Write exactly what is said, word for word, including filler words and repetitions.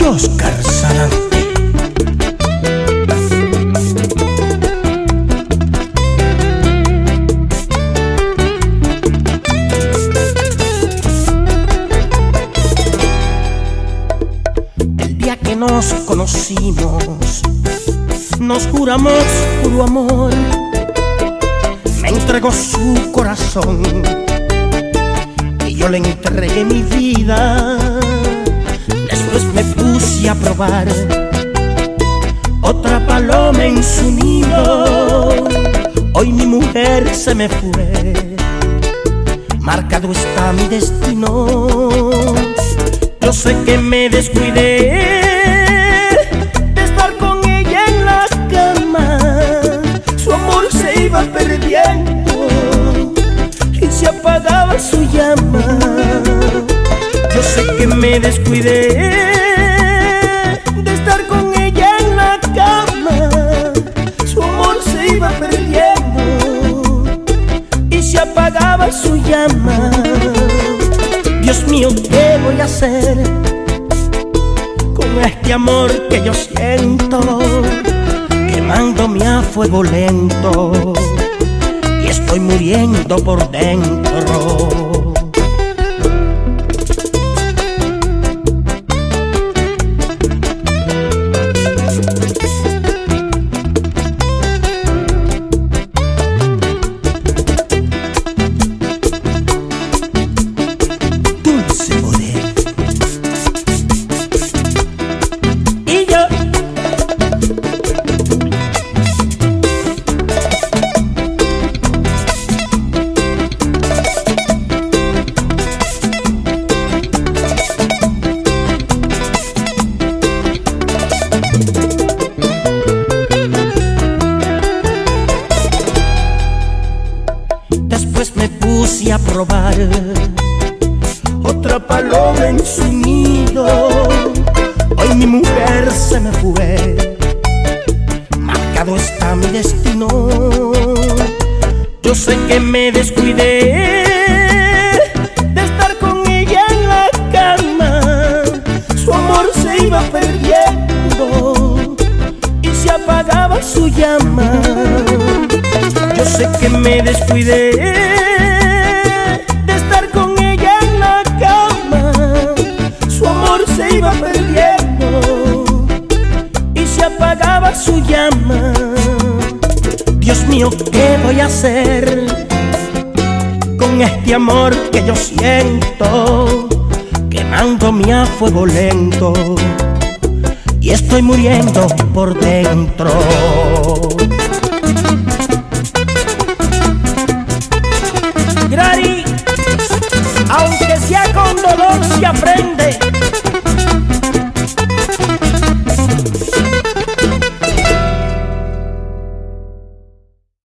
Oscar Salante. El día que nos conocimos, nos juramos puro amor. Me entregó su corazón y yo le entregué mi vida. Después me puse a probar otra paloma en su nido. Hoy mi mujer se me fue, marcado está mi destino. Yo sé que me descuidé de estar con ella en la cama. Su amor se iba perdiendo y se apagaba su llama. Yo sé que me descuidé de estar con ella en la cama. Su amor se iba perdiendo y se apagaba su llama. Dios mío, ¿qué voy a hacer con este amor que yo siento, quemándome a fuego lento y estoy muriendo por dentro? Después me puse a probar otra paloma en su nido. Hoy mi mujer se me fue, marcado está mi destino. Yo sé que me descuidé de estar con ella en la cama. Su amor se iba perdiendo y se apagaba su llama. Yo sé que me descuidé de estar con ella en la cama. Su amor se iba perdiendo y se apagaba su llama. Dios mío, ¿qué voy a hacer con este amor que yo siento, quemándome a fuego lento y estoy muriendo por dentro? Grari, aunque sea con dolor se aprende.